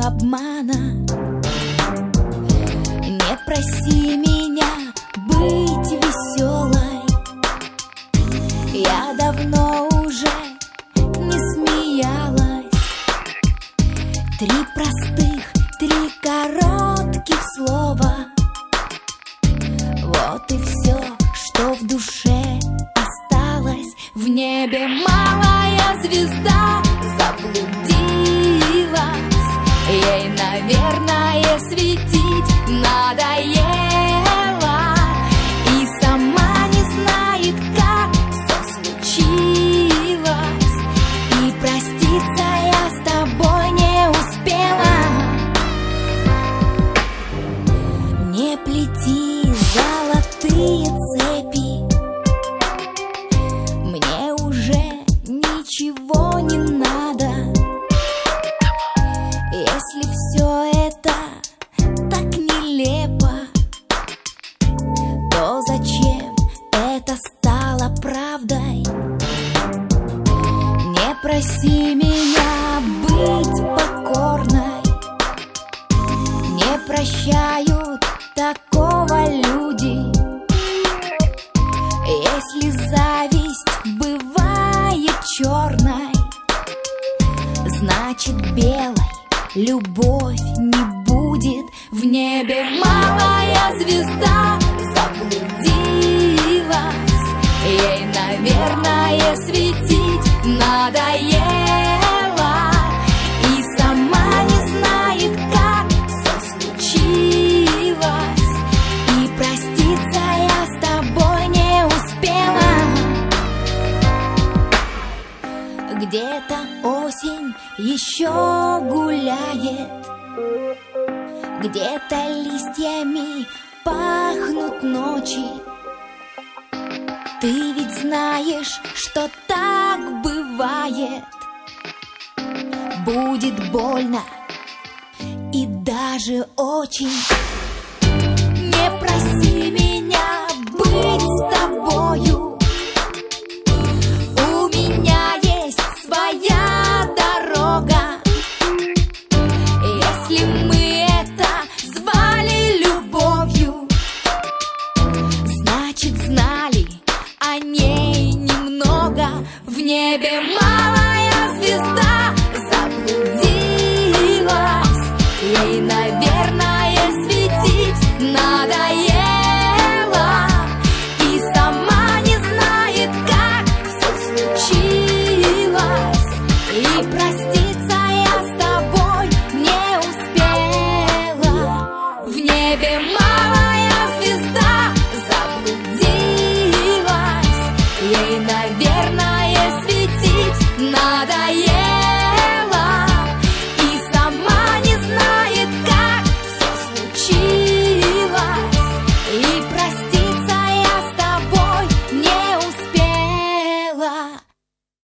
обмана. Не проси меня быть веселой, я давно уже не смеялась. 3 простых, 3 коротких слова, вот и все, что в душе осталось. В небе малая звезда заблудилась, ей, наверное, светить надоело, и сама не знает, как все случилось, и проститься я с тобой не успела. Не плети золотые цепи, мне уже ничего не надо. Если все это так нелепо, то зачем это стало правдой? Не проси меня быть покорной, не прощают такого люди. Если зависть бывает черной, значит белой любовь не будет. В небе малая звезда заблудилась, ей, наверное, светить надоело, и сама не знает, как все случилось, и проститься я с тобой не успела. Где-то осень еще гуляет, где-то листьями пахнут ночи. Ты ведь знаешь, что так бывает. Будет больно и даже очень. Не проси меня быть с тобою, у меня есть своя дорога. Если мы это звали любовью, значит знали о ней немного. В небе